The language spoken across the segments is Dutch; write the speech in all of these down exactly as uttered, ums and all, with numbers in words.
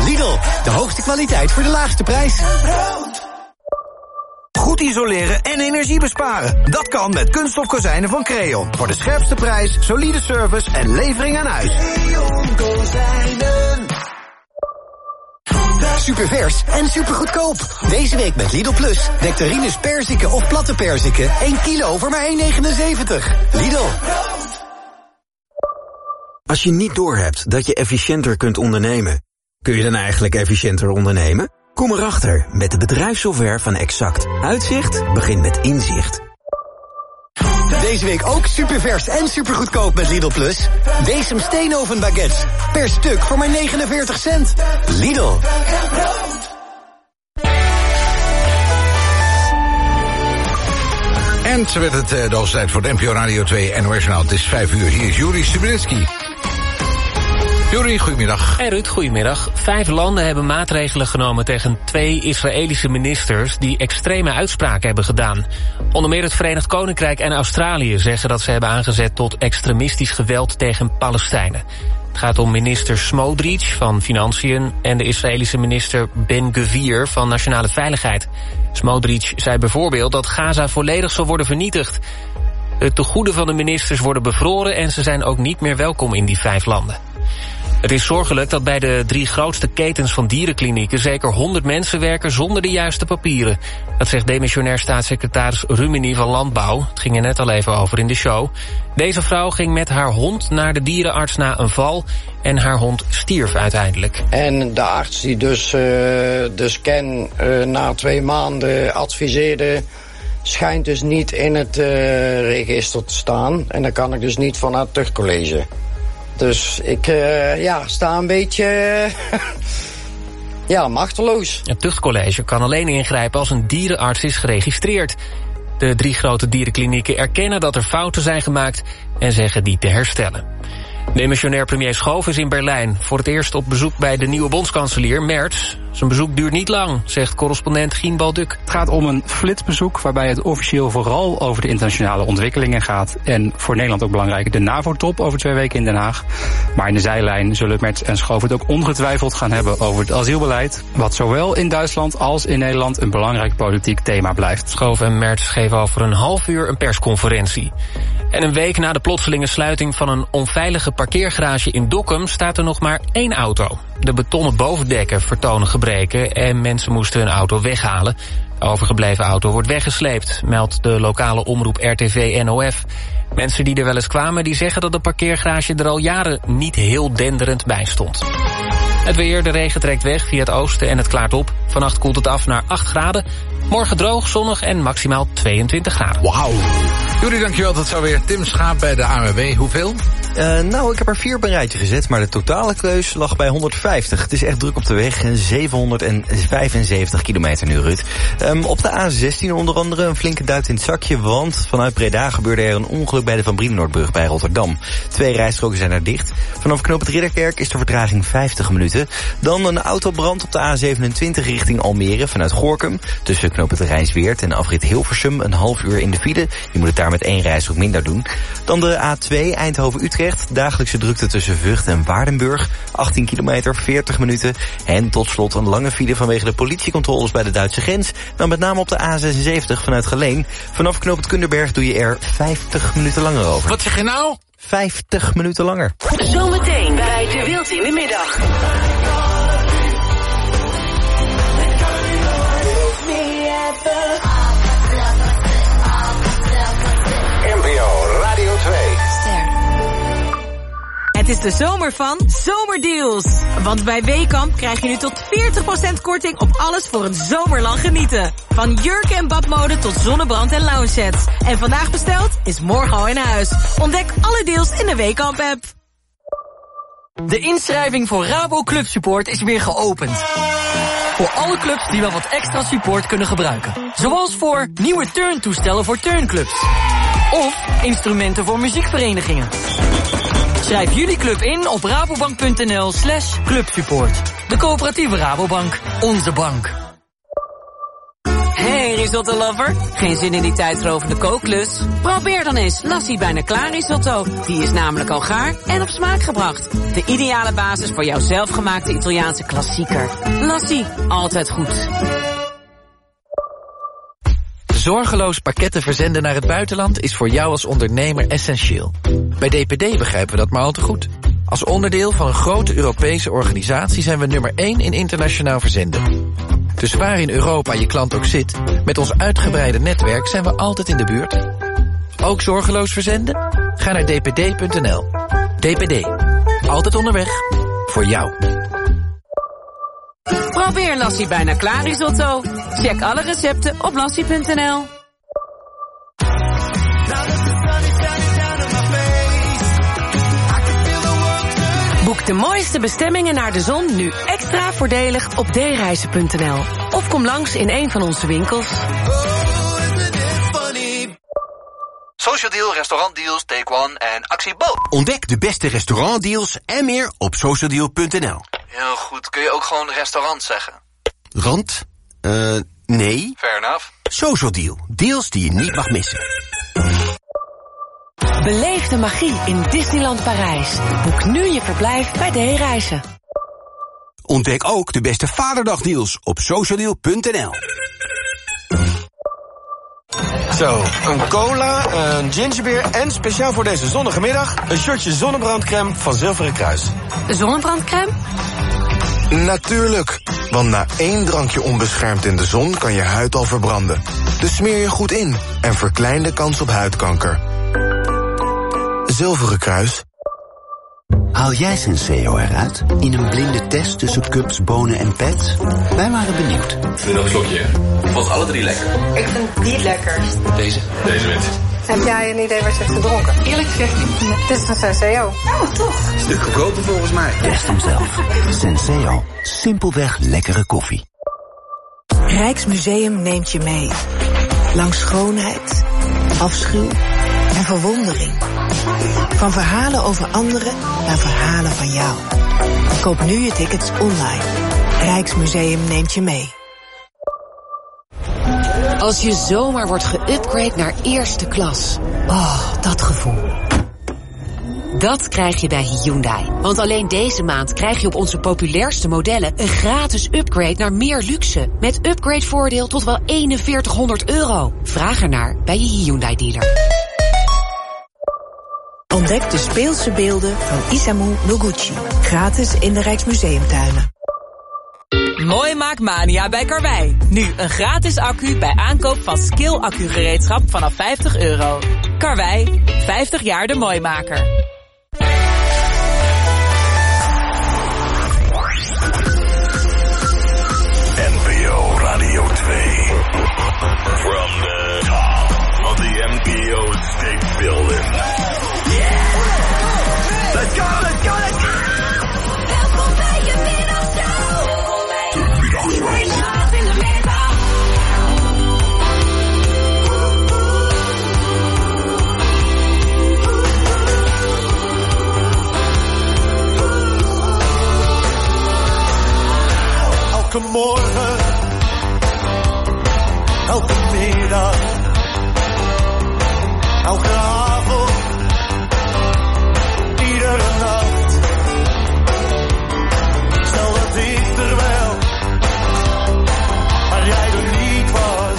Lidl, de hoogste kwaliteit voor de laagste prijs. Goed isoleren en energie besparen. Dat kan met kunststof kozijnen van Creon. Voor de scherpste prijs, solide service en levering aan huis. Creon Kozijnen. Supervers en supergoedkoop. Deze week met Lidl Plus. Nectarines perziken of platte perziken. één kilo voor maar één negenenzeventig. Lidl. Als je niet doorhebt dat je efficiënter kunt ondernemen, kun je dan eigenlijk efficiënter ondernemen? Kom erachter met de bedrijfssoftware van Exact. Uitzicht begint met inzicht. Deze week ook supervers en supergoedkoop met Lidl Plus. Decem Steenoven baguettes. Per stuk voor maar negenenveertig cent. Lidl. En ze werd het uh, de hoofdtijd voor de N P O Radio twee N O S Journaal. Het is vijf uur. Hier is Juri Stubenitski. Juri, goedemiddag. En Ruud, goedemiddag. Vijf landen hebben maatregelen genomen tegen twee Israëlische ministers die extreme uitspraken hebben gedaan. Onder meer het Verenigd Koninkrijk en Australië zeggen dat ze hebben aangezet tot extremistisch geweld tegen Palestijnen. Het gaat om minister Smotrich van Financiën en de Israëlische minister Ben-Gvir van Nationale Veiligheid. Smotrich zei bijvoorbeeld dat Gaza volledig zal worden vernietigd. De tegoeden van de ministers worden bevroren en ze zijn ook niet meer welkom in die vijf landen. Het is zorgelijk dat bij de drie grootste ketens van dierenklinieken zeker honderd mensen werken zonder de juiste papieren. Dat zegt demissionair staatssecretaris Rumini van Landbouw. Het ging er net al even over in de show. Deze vrouw ging met haar hond naar de dierenarts na een val en haar hond stierf uiteindelijk. En de arts die dus uh, de scan uh, na twee maanden adviseerde, schijnt dus niet in het uh, register te staan. En dan kan ik dus niet van haar tuchtcollege. Dus ik uh, ja, sta een beetje uh, ja, machteloos. Het tuchtcollege kan alleen ingrijpen als een dierenarts is geregistreerd. De drie grote dierenklinieken erkennen dat er fouten zijn gemaakt en zeggen die te herstellen. Demissionair premier Schoof is in Berlijn voor het eerst op bezoek bij de nieuwe bondskanselier Merz. Zijn bezoek duurt niet lang, zegt correspondent Gien Balduk. Het gaat om een flitsbezoek waarbij het officieel vooral over de internationale ontwikkelingen gaat. En voor Nederland ook belangrijk, de NAVO-top over twee weken in Den Haag. Maar in de zijlijn zullen Merz en Schoof het ook ongetwijfeld gaan hebben over het asielbeleid. Wat zowel in Duitsland als in Nederland een belangrijk politiek thema blijft. Schoof en Merz geven over een half uur een persconferentie. En een week na de plotselinge sluiting van een onveilige parkeergarage in Dokkum staat er nog maar één auto. De betonnen bovendekken vertonen gebreken en mensen moesten hun auto weghalen. De overgebleven auto wordt weggesleept, meldt de lokale omroep R T V N O F. Mensen die er wel eens kwamen, die zeggen dat de parkeergarage er al jaren niet heel denderend bij stond. Het weer, de regen trekt weg via het oosten en het klaart op. Vannacht koelt het af naar acht graden. Morgen droog, zonnig en maximaal tweeëntwintig graden. Wauw. Jullie, dankjewel. Dat zou weer Tim Schaap bij de A N W B. Hoeveel? Uh, nou, ik heb er vier op een rijtje gezet, maar de totale keus lag bij honderdvijftig. Het is echt druk op de weg, zevenhonderdvijfenzeventig kilometer nu, Ruud. Um, op de A zestien onder andere een flinke duit in het zakje, want vanuit Breda gebeurde er een ongeluk bij de Van Brienenoordbrug bij Rotterdam. Twee rijstroken zijn er dicht. Vanaf knooppunt Ridderkerk is de vertraging vijftig minuten. Dan een autobrand op de A zevenentwintig richting Almere vanuit Gorinchem. Tussen knooppunt Rijnsweert en afrit Hilversum een half uur in de file. Je moet het daar met één rijstrook minder doen. Dan de A twee Eindhoven-Utrecht. Dagelijkse drukte tussen Vught en Waardenburg. achttien kilometer, veertig minuten. En tot slot een lange file vanwege de politiecontroles bij de Duitse grens. Dan met name op de A zesenzeventig vanuit Geleen. Vanaf knooppunt Kunderberg doe je er vijftig minuten langer over. Wat zeg je nou? vijftig minuten langer. Zometeen bij De Wild in de Middag. N P O Radio twee. Het is de zomer van Zomerdeals. Want bij Weekamp krijg je nu tot veertig procent korting op alles voor een zomerlang genieten. Van jurken en badmode tot zonnebrand en lounge sets. En vandaag besteld is morgen al in huis. Ontdek alle deals in de Weekamp-app. De inschrijving voor Rabo Club Support is weer geopend. Voor alle clubs die wel wat extra support kunnen gebruiken. Zoals voor nieuwe turntoestellen voor turnclubs. Of instrumenten voor muziekverenigingen. Schrijf jullie club in op rabobank.nl slash clubsupport. De coöperatieve Rabobank. Onze bank. Hey, risotto lover? Geen zin in die tijdrovende kookklus? Probeer dan eens Lassie bijna klaar risotto. Die is namelijk al gaar en op smaak gebracht. De ideale basis voor jouw zelfgemaakte Italiaanse klassieker. Lassie, altijd goed. Zorgeloos pakketten verzenden naar het buitenland is voor jou als ondernemer essentieel. Bij D P D begrijpen we dat maar al te goed. Als onderdeel van een grote Europese organisatie zijn we nummer één in internationaal verzenden. Dus waar in Europa je klant ook zit, met ons uitgebreide netwerk zijn we altijd in de buurt. Ook zorgeloos verzenden? Ga naar d p d punt n l. D P D. Altijd onderweg. Voor jou. Probeer Lassie bijna klaar risotto. Check alle recepten op lassie punt n l. Boek de mooiste bestemmingen naar de zon nu extra voordelig op d reizen punt n l. Of kom langs in een van onze winkels. Social Deal, restaurantdeals, Take One en Actie Bo. Ontdek de beste restaurantdeals en meer op social deal punt n l. Heel goed, kun je ook gewoon restaurant zeggen? Rand? Eh, uh, nee. Fair enough. Social Deal, deals die je niet mag missen. Beleef de magie in Disneyland Parijs. Boek nu je verblijf bij D Reizen. Ontdek ook de beste Vaderdagdeals op social deal punt n l. Zo, een cola, een gingerbeer en speciaal voor deze zonnige middag een shotje zonnebrandcrème van Zilveren Kruis. Zonnebrandcrème? Natuurlijk, want na één drankje onbeschermd in de zon kan je huid al verbranden. Dus smeer je goed in en verklein de kans op huidkanker. Zilveren Kruis. Haal jij Senseo eruit in een blinde test tussen cups, bonen en pets? Wij waren benieuwd. Ik vind nog een slokje. Ik vond alle drie lekker. Ik vind die het lekkerst. Deze? Deze wint. Heb jij een idee wat je hebt gedronken? Eerlijk gezegd niet. Het is een Senseo. Oh, toch? Stuk goedkoper volgens mij. Test hem zelf. Senseo. Simpelweg lekkere koffie. Rijksmuseum neemt je mee. Langs schoonheid, afschuw en verwondering. Van verhalen over anderen naar verhalen van jou. Koop nu je tickets online. Rijksmuseum neemt je mee. Als je zomaar wordt geüpgrade naar eerste klas. Oh, dat gevoel. Dat krijg je bij Hyundai. Want alleen deze maand krijg je op onze populairste modellen een gratis upgrade naar meer luxe. Met upgradevoordeel tot wel eenenveertighonderd euro. Vraag ernaar bij je Hyundai dealer. Ontdek de speelse beelden van Isamu Noguchi. Gratis in de Rijksmuseumtuinen. Mooi maakt mania bij Karwei. Nu een gratis accu bij aankoop van Skill accugereedschap vanaf vijftig euro. Karwei, vijftig jaar de mooimaker. N P O Radio twee. From the top of the N P O State Building. Yeah! Let's go, let's go, let's go! Welkom bij je middagshow! De middagshow. In de middag. Elke morgen, elke middag, elke avond, iedere nacht. Stel dat ik er wel, maar jij er niet was.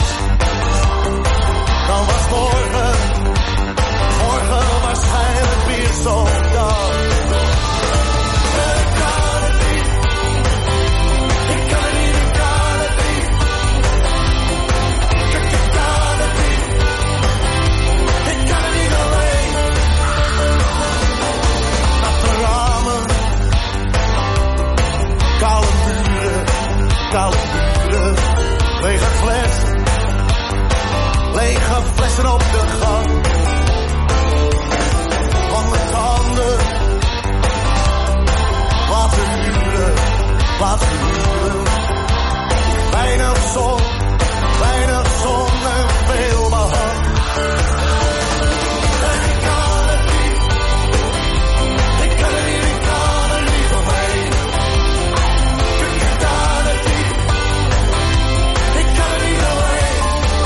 Dan was morgen, morgen waarschijnlijk weer zo'n dag. Ik kan het niet, ik kan het niet, ik kan het niet. Ik, ik kan het niet, ik kan het niet alleen. Natte ramen, koude muren, koude muren, lege flessen, lege flessen op de gang. Lange tanden, laten huren, laten huren. Weinig zon, weinig zon en veel behang. Ik kan het niet, ik kan het niet, ik kan er niet omheen. Ik kan het niet, ik kan er niet omheen.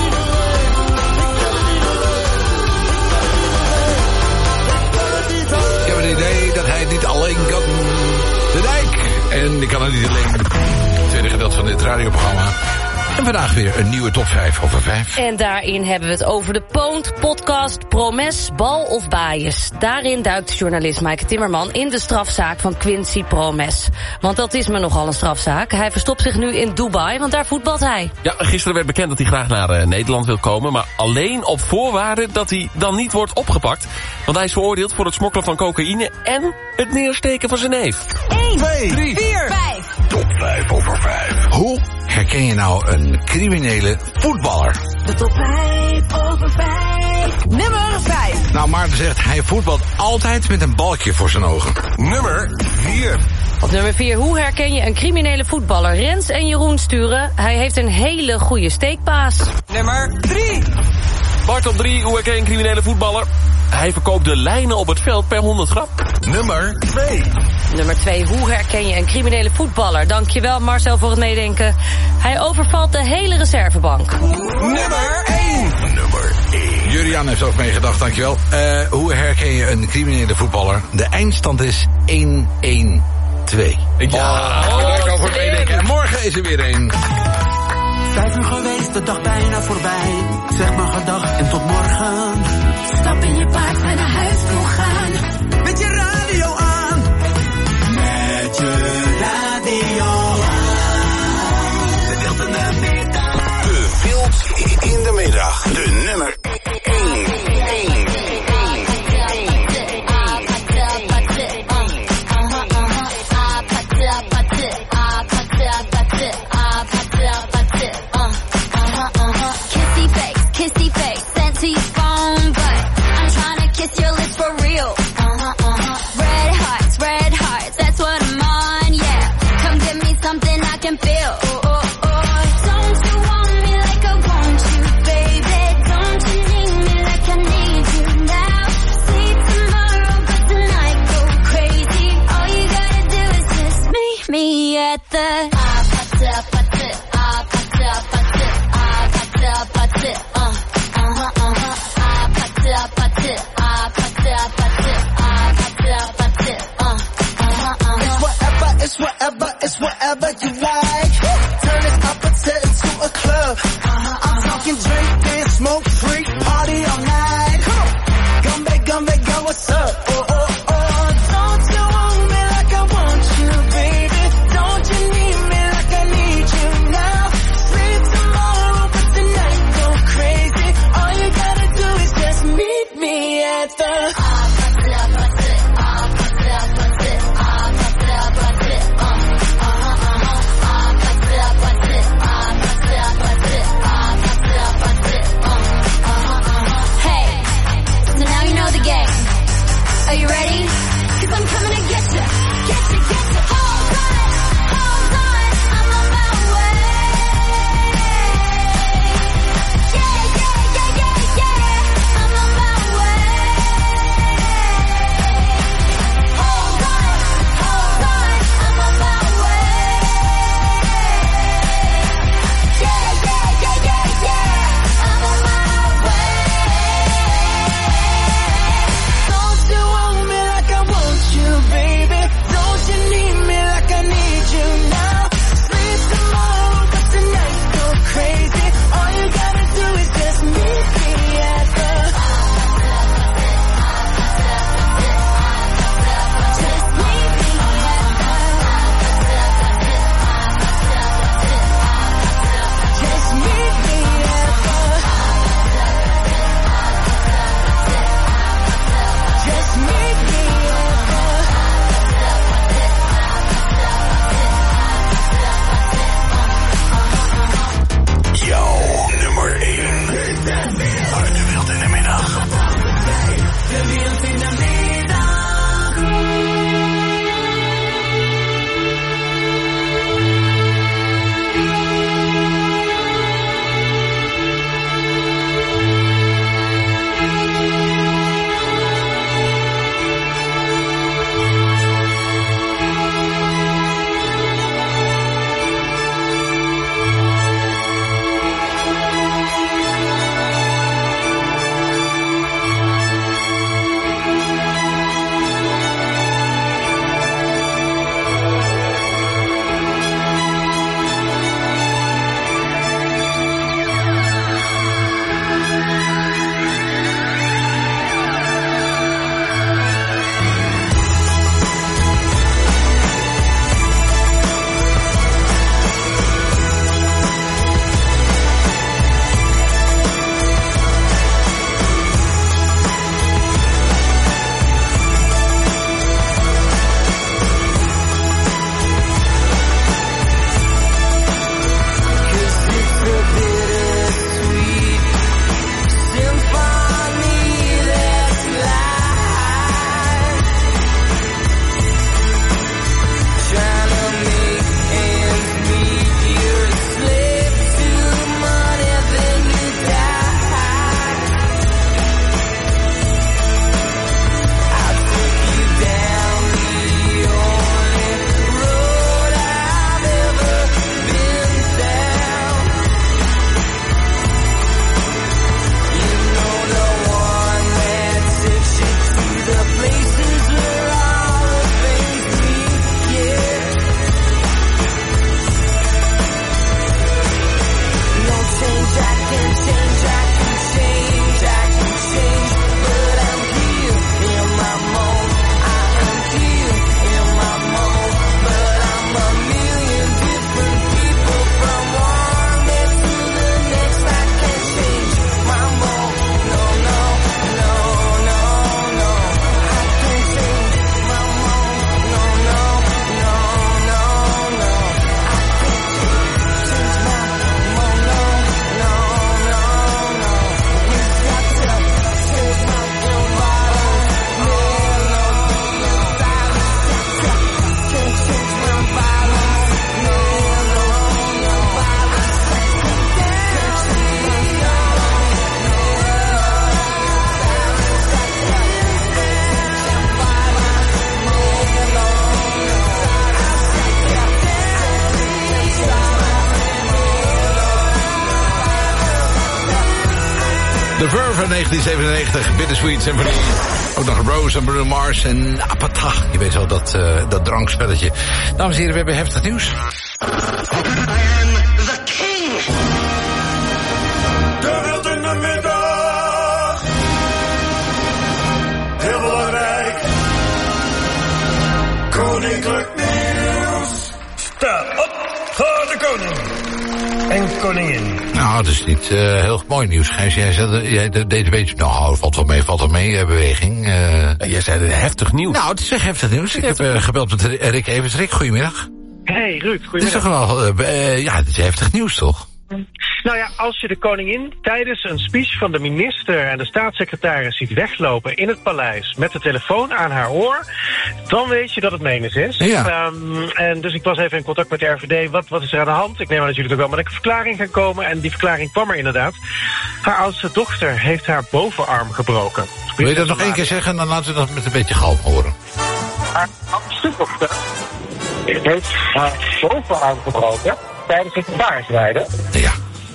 Ik heb het idee dat hij het niet alleen kan. De Dijk. En ik kan het niet alleen. Het tweede gedeelte van dit radioprogramma. En vandaag weer een nieuwe top vijf over vijf. En daarin hebben we het over de Poont podcast Promes, bal of bias. Daarin duikt journalist Maaike Timmerman in de strafzaak van Quincy Promes. Want dat is me nogal een strafzaak. Hij verstopt zich nu in Dubai, want daar voetbalt hij. Ja, gisteren werd bekend dat hij graag naar uh, Nederland wil komen, maar alleen op voorwaarde dat hij dan niet wordt opgepakt. Want hij is veroordeeld voor het smokkelen van cocaïne en het neersteken van zijn neef. één, twee, drie, vier, vijf. Top vijf over vijf. Hoe herken je nou een criminele voetballer? De top vijf over vijf. Nummer vijf. Nou, Maarten zegt, hij voetbalt altijd met een balkje voor zijn ogen. Nummer vier. Op nummer vier, hoe herken je een criminele voetballer? Rens en Jeroen sturen. Hij heeft een hele goede steekpaas. Nummer drie. Bart op drie, hoe herken je een criminele voetballer? Hij verkoopt de lijnen op het veld per honderd gram. Nummer twee. Nummer twee, hoe herken je een criminele voetballer? Dankjewel Marcel voor het meedenken. Hij overvalt de hele reservebank. Nummer één. Nummer één. Jurian heeft ook meegedacht, dankjewel. Uh, hoe herken je een criminele voetballer? De eindstand is één één twee. Ja, bedankt oh, voor het meedenken. En morgen is er weer één. Vijf uur geweest, de dag bijna voorbij. Zeg maar gedag en tot morgen. Stap in je paard en naar huis toe gaan. Met je radio aan. Met je radio aan. De wild in de middag. De wild in de middag. De nummer één. Kissy face, sent to your phone, but I'm tryna kiss your lips for real. Uh-huh, uh-huh. Red hearts, red hearts, that's what I'm on, yeah. Come give me something I can feel. Oh, oh, oh. Don't you want me like I want you, baby? Don't you need me like I need you now? See tomorrow, but tonight go crazy. All you gotta do is just meet me at the ah, pata, pata, ah, pata, pata, ah, pata, pata, uh. It's whatever, it's whatever you like. Turn it up and set it to a club. I'm talking drink, dance, smoke, freak, party all night. Come on, Gumbe, Gumbe, go, what's up? Oh, oh, oh. Don't you want me like I want you, baby? Don't you need me like I need you now? Sleep tomorrow, but tonight go crazy. All you gotta do is just meet me at the The Verve in negentien zevenennegentig, Bittersweet Symphony. Ook nog Rose en Bruno Mars en Apata. Je weet wel, dat, uh, dat drankspelletje. Dames en heren, we hebben heftig nieuws. The King. De wild in de middag. Heel belangrijk. Koninklijk nieuws. Sta op voor de koning. En koningin. Nou, dat is niet uh, heel mooi nieuws, Gijs. Jij, zei, jij deed een beetje... Nou, valt wel mee, valt wel mee, uh, beweging. Uh, jij zei heftig nieuws. Nou, het is echt heftig nieuws. Ik heb uh, gebeld met Rick Evers. Rick, goedemiddag. Hey, Ruud, goedemiddag. Het is toch wel... Uh, uh, ja, het is heftig nieuws, toch? Nou ja, als je de koningin tijdens een speech van de minister en de staatssecretaris ziet weglopen in het paleis met de telefoon aan haar oor, dan weet je dat het menens is. Ja. Um, en dus ik was even in contact met de R V D. Wat, wat is er aan de hand? Ik neem aan dat jullie ook wel met een verklaring gaan komen. En die verklaring kwam er inderdaad. Haar oudste dochter heeft haar bovenarm gebroken. Wil je dat nog één keer zeggen? Dan laten we dat met een beetje galm horen. Haar oudste dochter heeft haar bovenarm gebroken tijdens het paardrijden. Ja.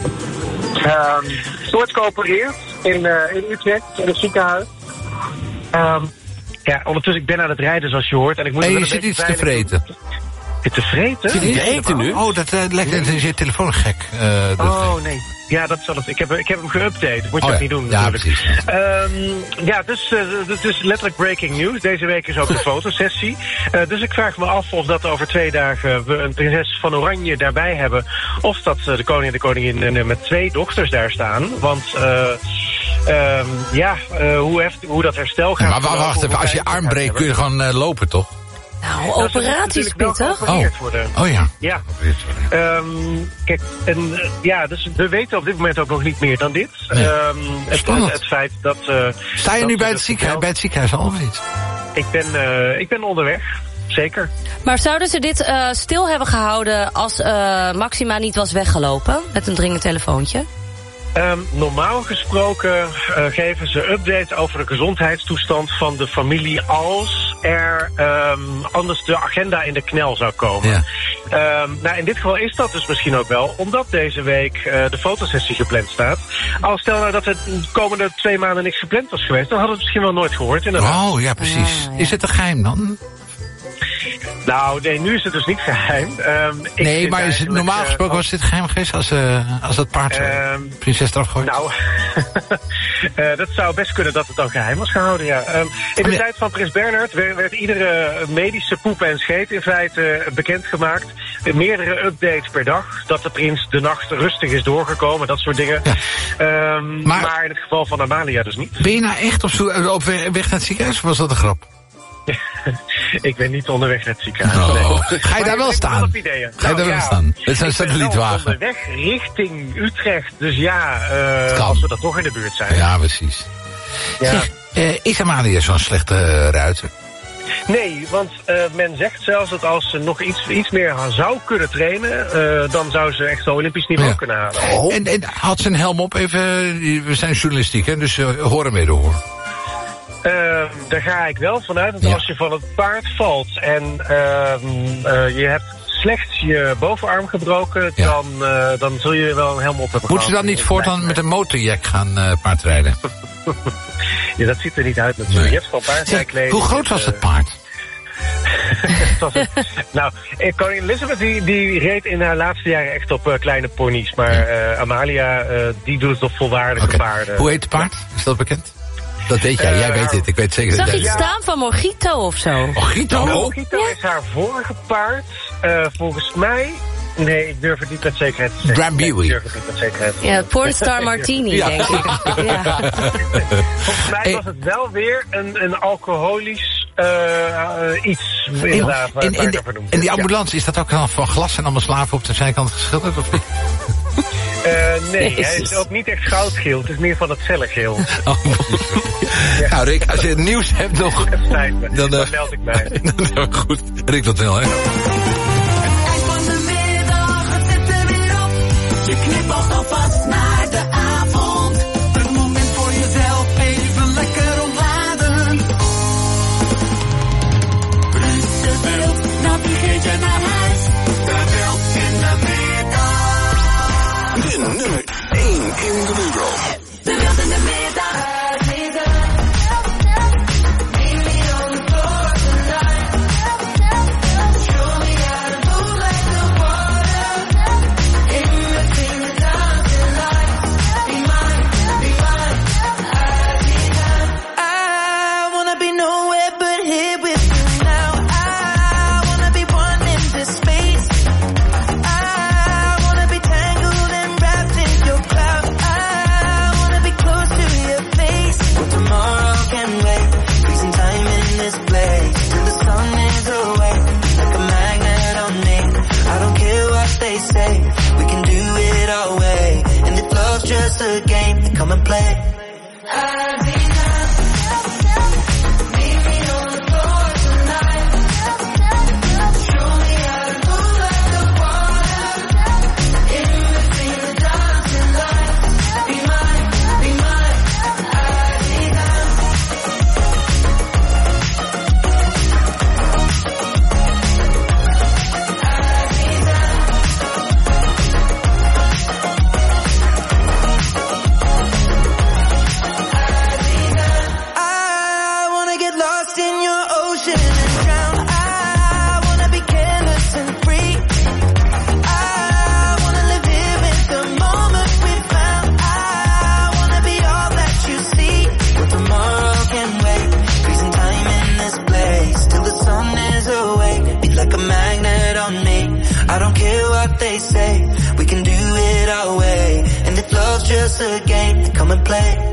Um, soort geopereerd in, uh, in Utrecht, in het ziekenhuis. Um, ja, ondertussen, ik ben aan het rijden zoals je hoort. En, ik moet en je een zit iets te veilig... vreten. Te vreten? Zit je te eten nu? Oh, dat uh, lijkt net in je telefoon gek. Uh, oh, nee. Ja, dat zal het. Ik heb, ik heb hem geüpdate. Dat moet je oh, ook ja. niet doen, ja, natuurlijk. Precies. Um, ja, dus uh, het is letterlijk breaking news. Deze week is ook de fotosessie. Uh, dus ik vraag me af of dat over twee dagen we een prinses van Oranje daarbij hebben. Of dat uh, de koning en de koningin uh, met twee dochters daar staan. Want uh, um, ja, uh, hoe, heft, hoe dat herstel gaat... Ja, maar wacht even, als je arm breekt kun je gewoon uh, lopen, toch? Nou, operaties pittig. Oh. oh ja. Ja. Um, kijk, en uh, ja, dus we weten op dit moment ook nog niet meer dan dit. Nee. Um, het, het, het feit dat... Uh, Sta je dat nu bij het, het ziekenhuis, bij het ziekenhuis al of niet? Ik ben, uh, ik ben onderweg. Zeker. Maar zouden ze dit uh, stil hebben gehouden als uh, Maxima niet was weggelopen? Met een dringend telefoontje? Um, normaal gesproken uh, geven ze updates over de gezondheidstoestand van de familie als er um, anders de agenda in de knel zou komen. Ja. Um, nou, in dit geval is dat dus misschien ook wel, omdat deze week uh, de fotosessie gepland staat. Al stel nou dat er de komende twee maanden niks gepland was geweest, dan hadden we het misschien wel nooit gehoord. Inderdaad. Oh, ja, precies. Ja, ja. Is het een geheim dan? Nou, nee, nu is het dus niet geheim. Um, ik nee, maar is het, normaal gesproken uh, was dit geheim geweest als, uh, als dat paard uh, prinses eraf gooit? Nou, uh, dat zou best kunnen dat het dan geheim was gehouden, ja. Um, in de oh, ja. tijd van prins Bernhard werd, werd iedere medische poep en scheet in feite uh, bekendgemaakt. Meerdere updates per dag, dat de prins de nacht rustig is doorgekomen, dat soort dingen. Ja. Um, maar, maar in het geval van Amalia dus niet. Ben je nou echt op, zo, op weg, weg naar het ziekenhuis of was dat een grap? Ik ben niet onderweg naar het ziekenhuis. Oh. Nee. Ga je daar wel staan? Wel Ga je nou, daar wel ja, staan? Het is een satellietwagen. Ik ben onderweg richting Utrecht. Dus ja, uh, als we dat toch in de buurt zijn. Ja, precies. Ja. Zeg, uh, is Amalia zo'n slechte uh, ruiter? Nee, want uh, men zegt zelfs dat als ze nog iets, iets meer zou kunnen trainen, uh, dan zou ze echt zo'n Olympisch niveau ja. kunnen halen. Oh. En, en had ze een helm op? Even, we zijn journalistiek, hè, dus uh, hoor hem mee door. Uh, daar ga ik wel vanuit, want ja. als je van het paard valt en uh, uh, je hebt slechts je bovenarm gebroken, ja. dan, uh, dan zul je wel een helm op hebben. Moet ze dan niet voortaan met een motorjack gaan uh, paardrijden? Ja, dat ziet er niet uit natuurlijk. Nee. Je hebt gewoon paardrijkleding. Hoe groot was het paard? was het, nou, koningin Elizabeth die, die reed in haar laatste jaren echt op uh, kleine ponies, maar uh, Amalia uh, die doet het op volwaardige okay. paarden. Hoe heet het paard? Is dat bekend? Dat weet jij, jij uh, weet dit, ik weet zeker. Zag je iets staan van Mojito of zo? Mojito? Nou, Mojito ja. is haar vorige paard. Uh, volgens mij... Nee, ik durf het niet met zekerheid te zeggen. Drambuie. Ik durf het niet met zekerheid te zeggen. Ja, Pornstar Martini, ja. denk ik. Ja. Volgens mij was het wel weer een, een alcoholisch uh, uh, iets. Inderdaad, en, en, en, en die ambulance, ja. is dat ook dan van glas en allemaal slaven op de zijkant geschilderd? Of niet? Uh, nee, Jezus. Hij is ook niet echt goudgeel. Het is meer van het fellegeel. Oh, ja. Nou, Rick, als je het nieuws hebt nog... Het spijt me, dan, dan meld ik mij. Dan, goed, Rick, dat wel, hè? Je knipogt alvast naar de avond. Een moment voor jezelf, even lekker ontladen. Ruud de Wild, navigeert je naar huis. De Wild in de middag. De nummer één in de wereld. De Wild in de middag. a game, come and play. They say we can do it our way, and if love's just a game, then come and play.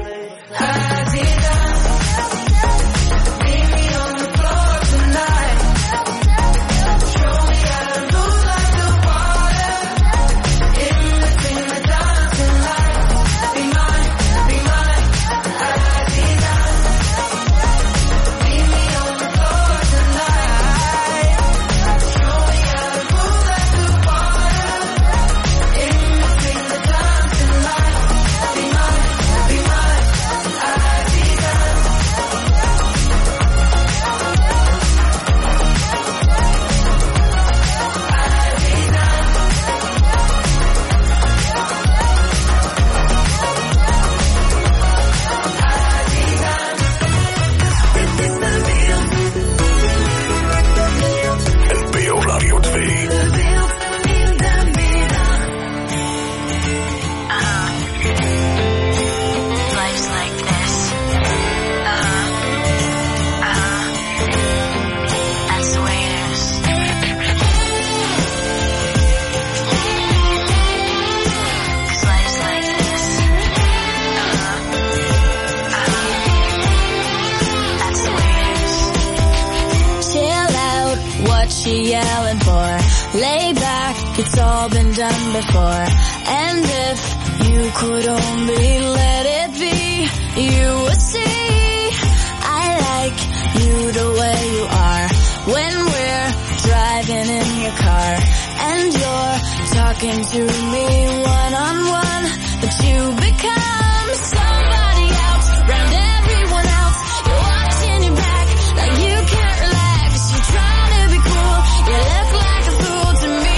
It's all been done before. And if you could only let it be, you would see I like you the way you are. When we're driving in your car and you're talking to me one on one, but you become somebody else around everyone else. You're watching your back like you can't relax. You're trying to be cool, you look like a fool to me.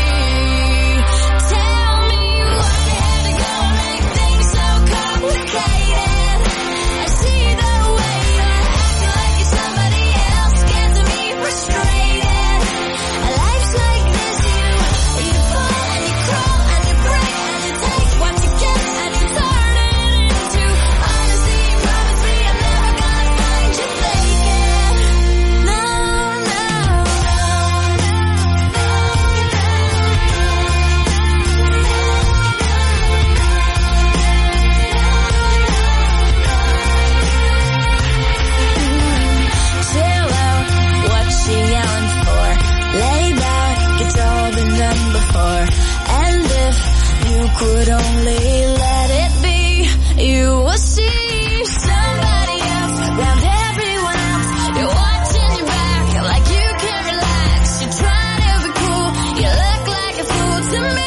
Could only let it be, you will see somebody else around everyone else. You're watching your back like you can't relax. You're trying to be cool, you look like a fool to me.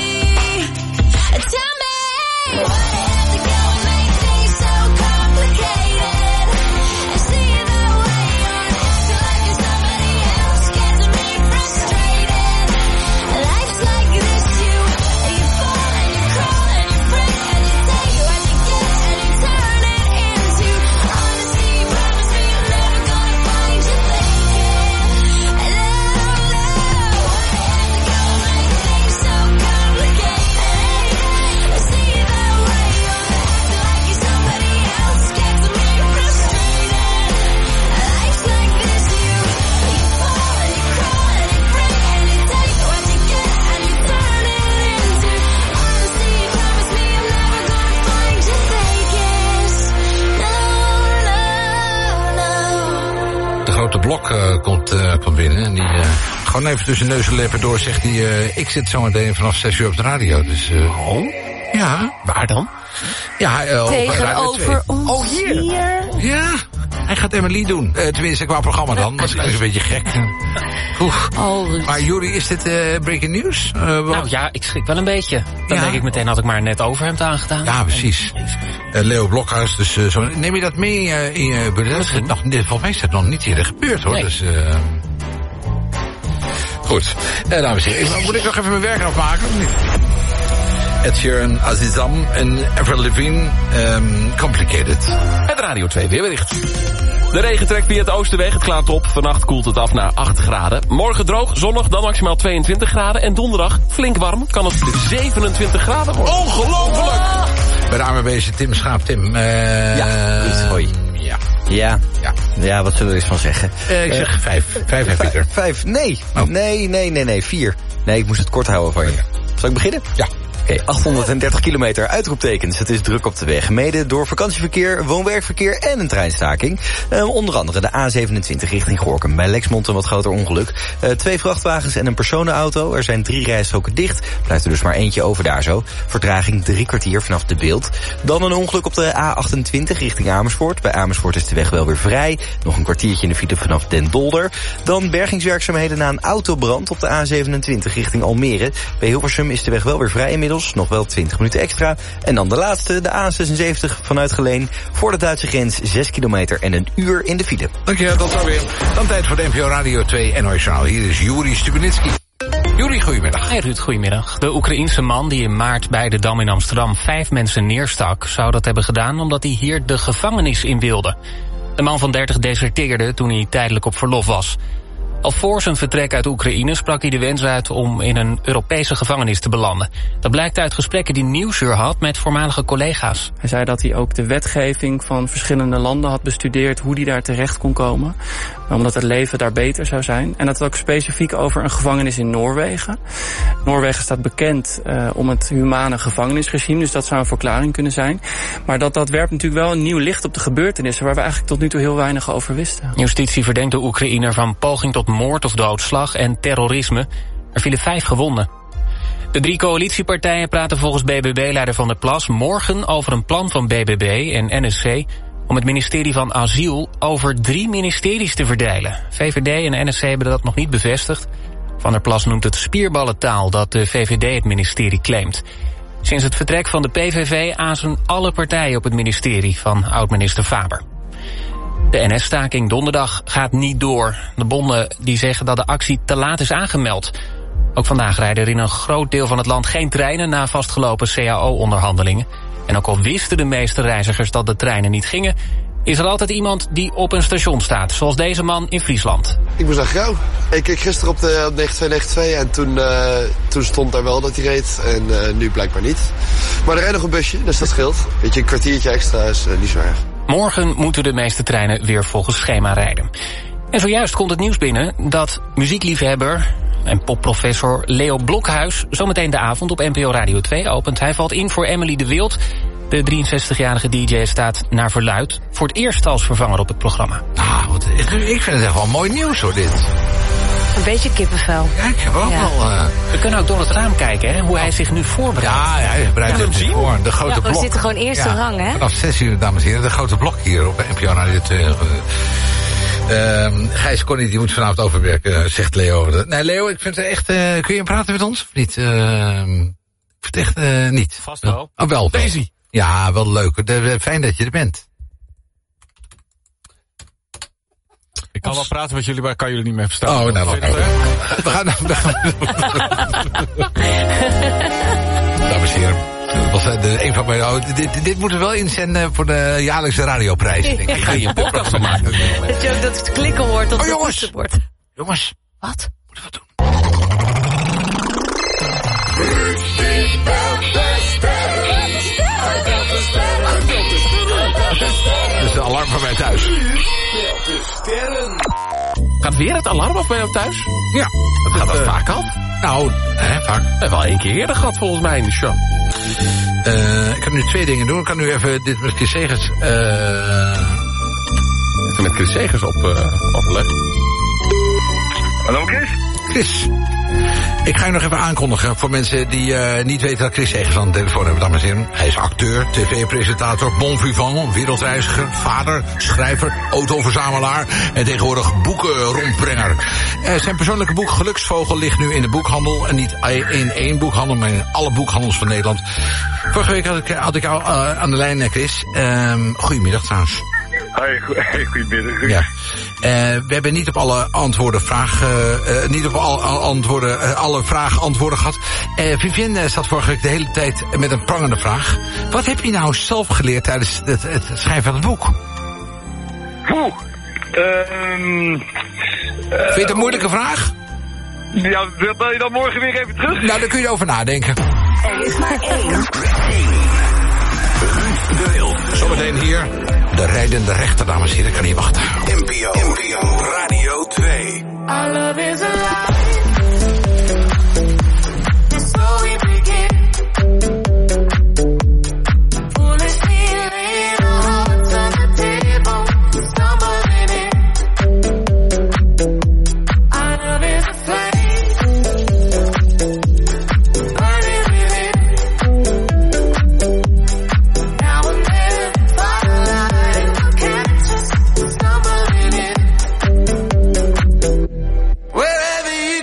Tell me why I have to go and make things so complicated. I see the way you're acting like you're somebody else, getting me frustrated. Life's like this, you, you fall. Blok uh, komt, uh, komt binnen. En die uh, gewoon even tussen neus en lippen door zegt hij... Uh, ik zit zo meteen vanaf zes uur op de radio. Dus, uh, oh? Ja. Waar dan? Ja, uh, tegenover ons oh, hier. hier. Ja, hij gaat Emily doen. Uh, tenminste, qua programma dan. Dat is een beetje gek. Oh, maar Juri, is dit uh, breaking news? Uh, nou ja, ik schrik wel een beetje. Dan ja. denk ik meteen, had ik maar net Overhemd aangedaan. Ja, precies. Uh, Leo Blokhuis, dus uh, zo. Neem je dat mee uh, in je bedrijf? Nog, volgens mij is dat nog niet eerder gebeurd, hoor. Nee. Dus, uh... Goed. Uh, dames en heren, moet ik nog even mijn werk afmaken? Ed Sheeran, Azizam en Avril Lavigne, um, Complicated. Het Radio twee weerbericht. De regen trekt via het oosten weg, het klaart op. Vannacht koelt het af naar acht graden. Morgen droog, zonnig, dan maximaal tweeëntwintig graden. En donderdag flink warm, kan het zevenentwintig graden worden. Ongelooflijk! Oh. Bij de A M B is Tim Schaap. Tim, uh, ja, goed, hoi. Ja. Ja. Ja. Ja, wat zullen we er eens van zeggen? Uh, ik zeg uh, vijf. Vijf heb ik er. Vijf, nee. Oh. Nee, nee, nee, nee, vier. Nee, ik moest het kort houden van je. Zal ik beginnen? Ja. Oké, okay, achthonderddertig kilometer, uitroeptekens. Het is druk op de weg. Mede door vakantieverkeer, woon-werkverkeer en een treinstaking. Uh, onder andere de A zevenentwintig richting Gorinchem. Bij Lexmond een wat groter ongeluk. Uh, twee vrachtwagens en een personenauto. Er zijn drie rijstroken dicht. Blijft er dus maar eentje over daar zo. Vertraging drie kwartier vanaf de Beeld. Dan een ongeluk op de A achtentwintig richting Amersfoort. Bij Amersfoort is de weg wel weer vrij. Nog een kwartiertje in de file vanaf Den Dolder. Dan bergingswerkzaamheden na een autobrand op de A zevenentwintig richting Almere. Bij Hilversum is de weg wel weer vrij inmiddels. Nog wel twintig minuten extra. En dan de laatste, de A zesenzeventig vanuit Geleen. Voor de Duitse grens zes kilometer en een uur in de file. Dankjewel, tot zo weer. Dan tijd voor de N P O Radio twee N O S Journaal. Hier is Juri Stubenitski. Juri, goedemiddag. Hey Ruud, goedemiddag. De Oekraïense man die in maart bij de Dam in Amsterdam vijf mensen neerstak, zou dat hebben gedaan omdat hij hier de gevangenis in wilde. De man van dertig deserteerde toen hij tijdelijk op verlof was. Al voor zijn vertrek uit Oekraïne sprak hij de wens uit om in een Europese gevangenis te belanden. Dat blijkt uit gesprekken die Nieuwsuur had met voormalige collega's. Hij zei dat hij ook de wetgeving van verschillende landen had bestudeerd, hoe hij daar terecht kon komen. Omdat het leven daar beter zou zijn. En dat ook specifiek over een gevangenis in Noorwegen. Noorwegen staat bekend uh, om het humane gevangenisregime, dus dat zou een verklaring kunnen zijn. Maar dat, dat werpt natuurlijk wel een nieuw licht op de gebeurtenissen, waar we eigenlijk tot nu toe heel weinig over wisten. Justitie verdenkt de Oekraïner van poging tot moord of doodslag en terrorisme. Er vielen vijf gewonden. De drie coalitiepartijen praten volgens B B B-leider Van der Plas morgen over een plan van B B B en N S C om het ministerie van Asiel over drie ministeries te verdelen. V V D en N S C hebben dat nog niet bevestigd. Van der Plas noemt het spierballentaal dat de V V D het ministerie claimt. Sinds het vertrek van de P V V azen alle partijen op het ministerie van oud-minister Faber. De N S-staking donderdag gaat niet door. De bonden die zeggen dat de actie te laat is aangemeld. Ook vandaag rijden er in een groot deel van het land geen treinen na vastgelopen C A O-onderhandelingen. En ook al wisten de meeste reizigers dat de treinen niet gingen, is er altijd iemand die op een station staat, zoals deze man in Friesland. Ik moest naar Grauw. Ik keek gisteren op de op negen twee negen twee en toen, uh, toen stond daar wel dat hij reed en uh, nu blijkbaar niet. Maar er rijdt nog een busje, dus dat scheelt. Weet je, een kwartiertje extra is uh, niet zo erg. Morgen moeten de meeste treinen weer volgens schema rijden. En zojuist komt het nieuws binnen dat muziekliefhebber en popprofessor Leo Blokhuis zometeen de avond op N P O Radio twee opent. Hij valt in voor Emily de Wild. De drieënzestigjarige D J staat naar verluid voor het eerst als vervanger op het programma. Nou, wat, ik, ik vind het echt wel mooi nieuws hoor, dit. Een beetje kippenvel. Ja, ik heb ook ja. wel... Uh... We kunnen ook door het raam kijken, hè, hoe hij zich nu voorbereidt. Ja, ja hij bereidt ja, zich voor. De grote ja, blok. We zitten gewoon eerste ja, rang, hè? Vanaf zes uur, dames en heren, de grote blok hier op N P O Radio twee. Uh, uh, Gijs Connie, die moet vanavond overwerken, zegt Leo. Nee, Leo, ik vind het echt... Uh, kun je praten met ons of niet? Uh, ik vind het echt uh, niet. Vast wel. Oh, wel. Daisy. Ja, wel leuk. De, fijn dat je er bent. Ik kan wel praten met jullie, maar ik kan jullie niet meer verstaan. Oh, nou, we gaan... We gaan dames en heren. Dat was de, een van mijn, oh, dit, dit moeten we wel inzenden voor de jaarlijkse radioprijs. Ik, ik ga hier een podcast van maken. Dat je ook dat klikken hoort op oh, de jongens. wordt. Jongens. Wat? Moeten we doen? Dat is de alarm van mij thuis. Gaat weer het alarm af bij jou thuis? Ja. Dat gaat dat uh, vaak af? Nou, hè, vaak. We hebben al één keer eerder gehad volgens mij in de show. Uh, ik kan nu twee dingen doen. Ik kan nu even dit met Chris Segers... Uh... Even met Chris Segers op, uh, opleggen. Hallo Chris? Chris. Ik ga je nog even aankondigen voor mensen die uh, niet weten dat Chris Segers aan de telefoon hebben, dames en heren. Hij is acteur, tv-presentator, bon vivant, wereldreiziger, vader, schrijver, autoverzamelaar en tegenwoordig boekenrondbrenger. Uh, zijn persoonlijke boek Geluksvogel ligt nu in de boekhandel. En niet in één boekhandel, maar in alle boekhandels van Nederland. Vorige week had ik, had ik jou uh, aan de lijn, Chris. Uh, goedemiddag trouwens. Hoi, hey, goedemiddag. Ja. Uh, we hebben niet op alle antwoorden vragen, uh, niet op alle antwoorden, uh, alle vragen antwoorden gehad. Uh, Vivienne zat vorige week de hele tijd met een prangende vraag. Wat heb je nou zelf geleerd tijdens het, het schrijven van het boek? Oeh, um, uh, Vind je het een moeilijke vraag? Ja, wil je dan morgen weer even terug? Nou, daar kun je over nadenken. Er is maar één. Zometeen hier, de rijdende rechter, dames en heren. Ik kan niet wachten. N P O, N P O Radio twee. Our love is alive. And so we begin. Foolishly laying our hearts on the table, stumbling in. Our love is a flame, burning within. Now and then, firelight will catch us stumbling in. Wherever you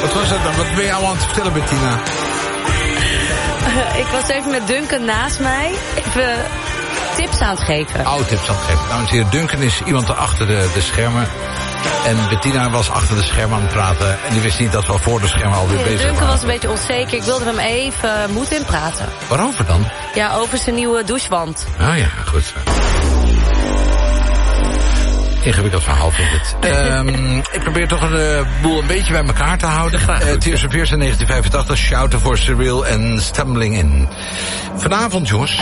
Wat was dat dan? Wat ben je allemaal aan het vertellen, Bettina? Uh, ik was even met Duncan naast mij. Even tips aan het geven. Oh, tips aan het geven. Dames en heren, Duncan is iemand achter de, de schermen. En Bettina was achter de schermen aan het praten. En die wist niet dat we al voor de schermen alweer Nee, bezig Duncan waren. was een beetje onzeker. Ik wilde hem even moed in praten. Waarover dan? Ja, over zijn nieuwe douchewand. Oh ja, goed. Ingewikkeld verhaal vind ik het. um, ik probeer toch de uh, boel een beetje bij elkaar te houden. Uh, Tears of Fears in negentien vijfentachtig, Shouten voor Surreal en Stumbling In. Vanavond, jongens,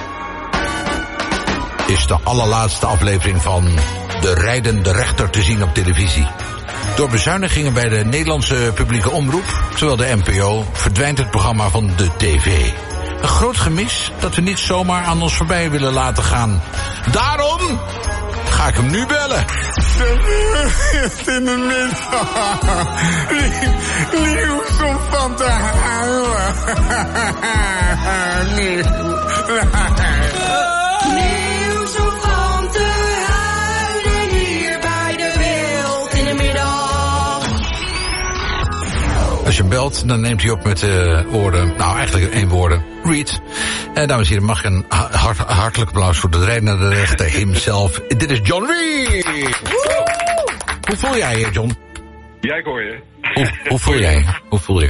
is de allerlaatste aflevering van De Rijdende Rechter te zien op televisie. Door bezuinigingen bij de Nederlandse publieke omroep, zowel de N P O, verdwijnt het programma van de tv. Een groot gemis dat we niet zomaar aan ons voorbij willen laten gaan. Daarom ga ik hem nu bellen. In de middag. Nieuws om van te huilen. Nieuws om van te huilen hier bij de wereld in de middag. Als je belt, dan neemt hij op met de uh, woorden, nou eigenlijk één woorden, Reed. En dames en heren, mag ik een hart, hartelijk applaus voor de rijdende rechter himself. Dit is John Reed. Hoe voel jij je, John? Ja, ik hoor je. Hoe, hoe voel jij? Hoe voel je?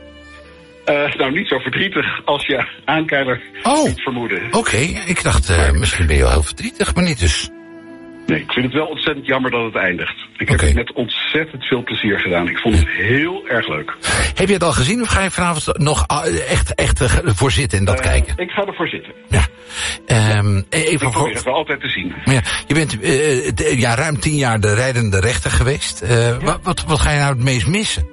Uh, nou, niet zo verdrietig als je aankijker oh. niet vermoeden. Oké, okay. Ik dacht, uh, misschien ben je wel heel verdrietig, maar niet dus. Nee, ik vind het wel ontzettend jammer dat het eindigt. Ik heb okay. het met ontzettend veel plezier gedaan. Ik vond het heel erg leuk. Heb je het al gezien of ga je vanavond nog echt, echt voor zitten en dat uh, kijken? Ik ga ervoor zitten. Ja. Um, even ik probeer het wel altijd te zien. Ja, je bent uh, ja, ruim tien jaar de rijdende rechter geweest. Uh, ja. wat, wat, wat ga je nou het meest missen?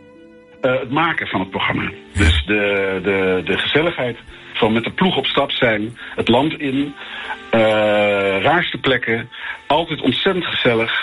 Uh, het maken van het programma. Dus de, de, de gezelligheid van met de ploeg op stap zijn, het land in, uh, raarste plekken, altijd ontzettend gezellig.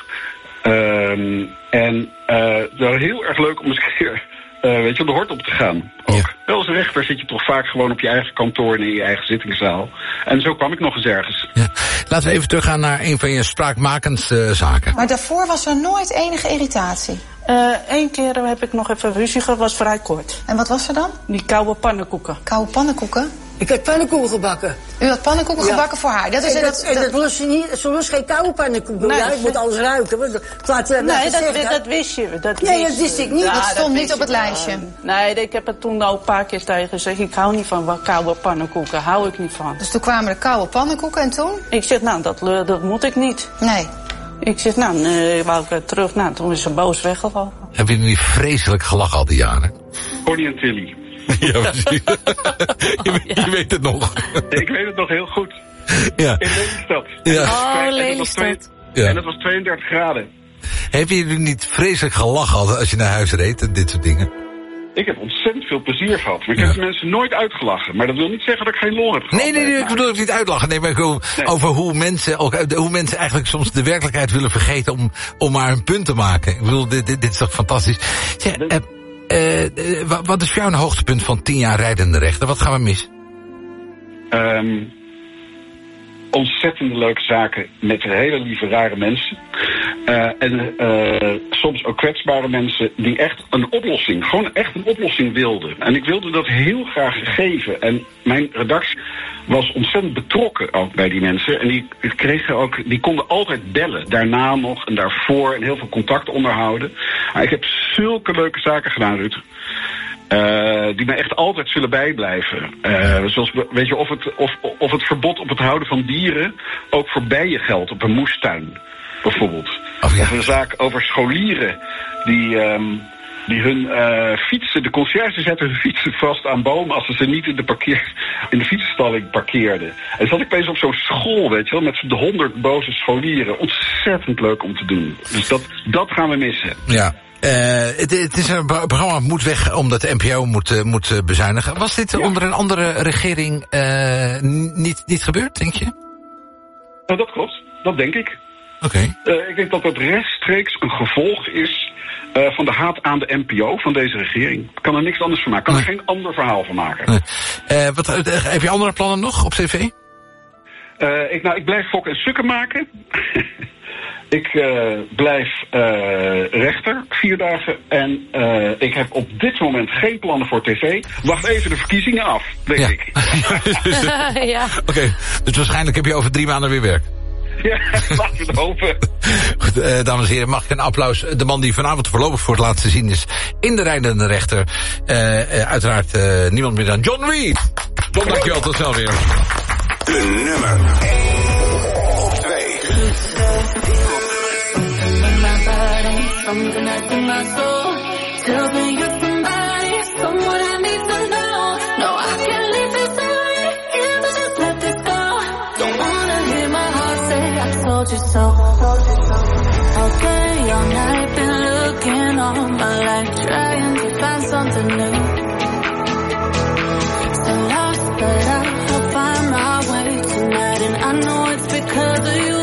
Um, en uh, wel heel erg leuk om eens een keer uh, weet je, de hort op te gaan. Ook. Ja. Wel als rechter zit je toch vaak gewoon op je eigen kantoor en in je eigen zittingszaal. En zo kwam ik nog eens ergens. Ja. Laten we even teruggaan naar een van je spraakmakendste uh, zaken. Maar daarvoor was er nooit enige irritatie? Eén uh, keer heb ik nog even ruzie gehad, was vrij kort. En wat was er dan? Die koude pannenkoeken. Koude pannenkoeken? Ik heb pannenkoeken gebakken. U had pannenkoeken ja. gebakken voor haar? Dat is en dat, dat, en dat, dat lust je niet, ze lust geen koude pannenkoeken. Nee, ja, ik moet alles ruiken. Het laat, nee, dat, dat, dat wist je. Dat nee, wist dat wist ik niet. Ja, dat stond dat niet op het lijstje. Uh, nee, ik heb het toen al een paar keer tegen gezegd. Ik hou niet van koude pannenkoeken, hou ik niet van. Dus toen kwamen de koude pannenkoeken en toen? Ik zeg, nou, dat, dat moet ik niet. Nee. Ik zeg, nou, nee, wou ik terug. Nou, toen is ze boos weggevallen. Heb je niet vreselijk gelachen al die jaren? Connie en Tilly. Ja, precies. je, weet, je weet het nog. Ik weet het nog heel goed. Ja. In Lelystad. Ja. Oh, Lelystad. Ja. En het was tweeëndertig graden. Heb je niet vreselijk gelachen als je naar huis reed en dit soort dingen? Ik heb ontzettend veel plezier gehad. Maar ik ja. heb de mensen nooit uitgelachen. Maar dat wil niet zeggen dat ik geen lol heb gehad. Nee, nee, nee, ik bedoel ik niet uitlachen. Nee, maar ik wil nee. over hoe mensen, ook, hoe mensen eigenlijk soms de werkelijkheid willen vergeten om, om maar een punt te maken. Ik bedoel, dit, dit, dit is toch fantastisch. Zeg, uh, uh, uh, wat is voor jou een hoogtepunt van tien jaar rijdende rechter? Wat gaan we missen? Um, ontzettende leuke zaken met hele lieve, rare mensen. Uh, en uh, soms ook kwetsbare mensen die echt een oplossing, gewoon echt een oplossing wilden. En ik wilde dat heel graag geven. En mijn redactie was ontzettend betrokken ook bij die mensen. En die kregen ook, die konden altijd bellen. Daarna nog en daarvoor en heel veel contact onderhouden. Maar ik heb zulke leuke zaken gedaan, Ruud. Uh, die me echt altijd zullen bijblijven. Uh, zoals, weet je, of het, of, of het verbod op het houden van dieren ook voor bijen geldt op een moestuin, bijvoorbeeld. Oh, ja. Of een zaak over scholieren die, um, die hun uh, fietsen, de conciërge zetten hun fietsen vast aan bomen als ze ze niet in de, parkeer, in de fietsenstalling parkeerden. En zat ik opeens op zo'n school, weet je wel, met de honderd boze scholieren. Ontzettend leuk om te doen. Dus dat, dat gaan we missen. Ja. Uh, het, het is een programma dat moet weg omdat de N P O moet, uh, moet bezuinigen. Was dit ja. onder een andere regering uh, niet, niet gebeurd, denk je? Nou, dat klopt. Dat denk ik. Oké. Okay. Uh, ik denk dat dat rechtstreeks een gevolg is uh, van de haat aan de N P O van deze regering. Ik kan er niks anders van maken. Ik kan nee. er geen ander verhaal van maken. Nee. Uh, wat, uh, heb je andere plannen nog op tv? Uh, ik, nou, ik blijf fokken en sukken maken. Ik uh, blijf uh, rechter, vier dagen. En uh, ik heb op dit moment geen plannen voor tv. Wacht even de verkiezingen af, denk ja. ik. ja. Oké, okay, dus waarschijnlijk heb je over drie maanden weer werk. Ja, laten we het hopen. Goed, uh, dames en heren, mag ik een applaus. De man die vanavond voorlopig voor het laatst te zien is in de rijdende rechter. Uh, uh, uiteraard uh, niemand meer dan John Reed. John, dankjewel, tot snel weer. De nummer één op twee. Something that's in my soul tells me you're somebody, someone I need to know. No, I can't leave this away, if I just let this go. Don't wanna hear my heart say I told you so. Okay, all night been looking all my life, trying to find something new. So lost, but I'll find my way tonight, and I know it's because of you.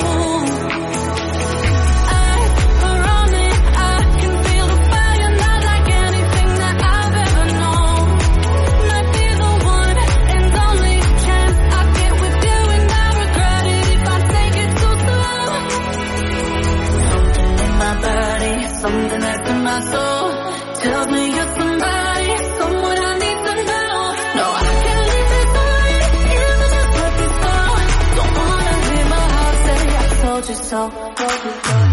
Something that's in my soul tells me you're somebody, someone I need to know. No, I can't leave this away, if I just let this go. Don't wanna hear my heart say I told you so, told you so.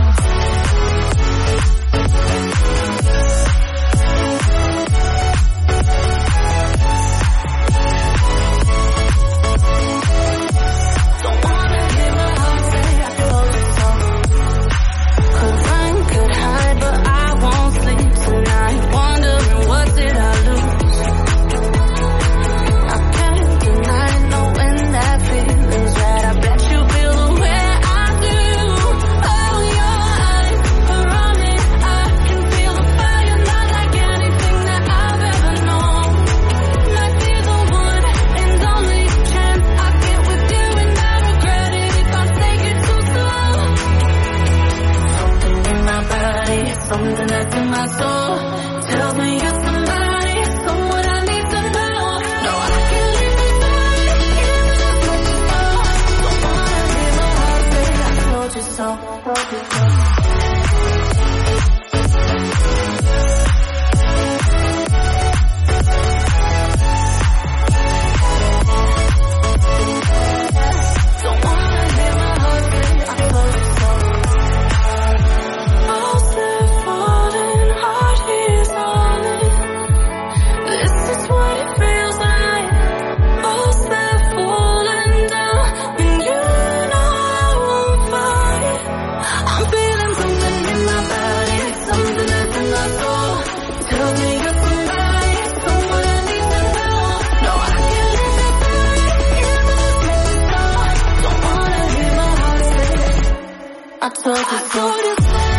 Something that's in my soul tells me you're somebody, someone I need to know. No, I can't leave this away, if I just let this go. Don't wanna hear my heart say I told you so, told you so. I told you so.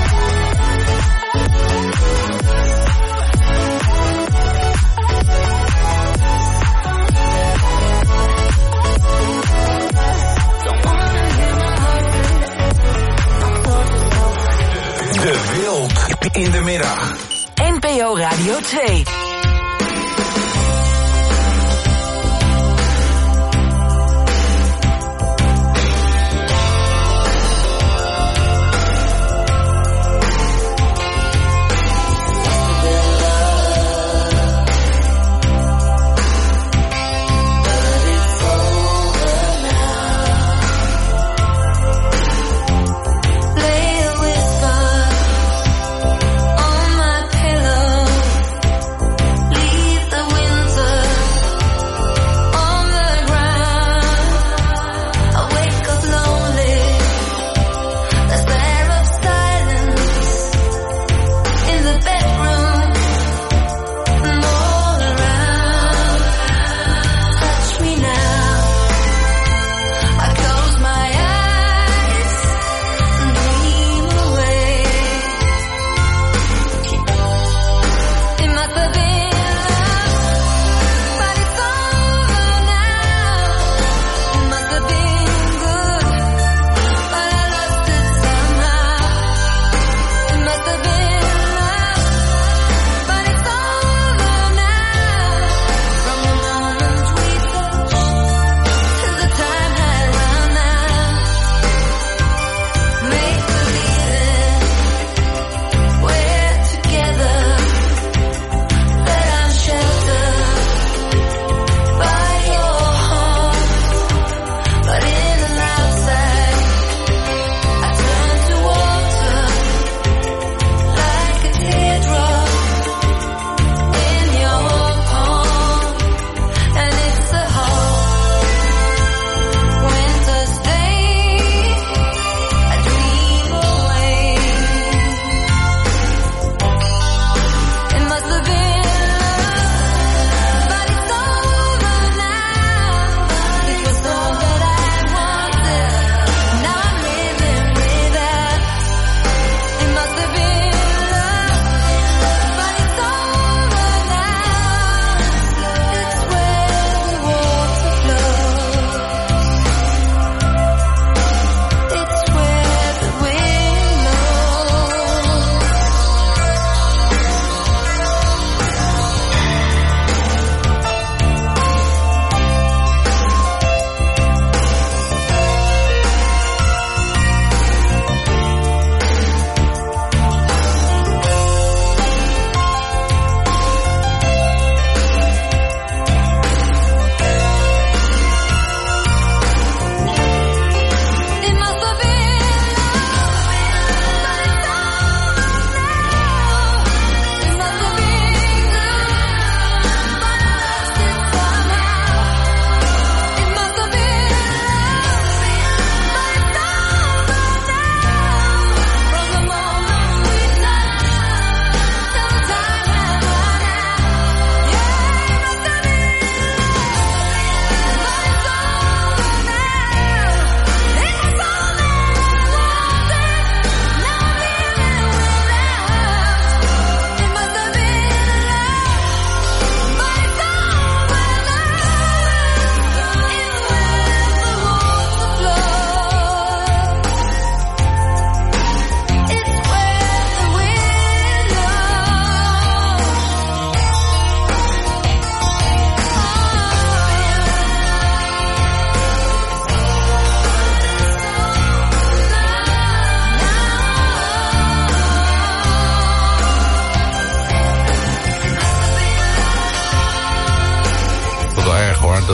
De Wild in de middag. N P O Radio twee. Play a whisper on my pillow.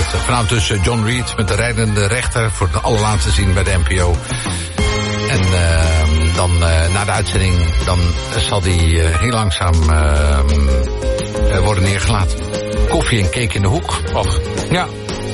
Vanavond dus John Reed met de rijdende rechter voor de allerlaatste zien bij de N P O. En uh, dan uh, na de uitzending dan zal die uh, heel langzaam uh, uh, worden neergelaten. Koffie en cake in de hoek. Och, ja.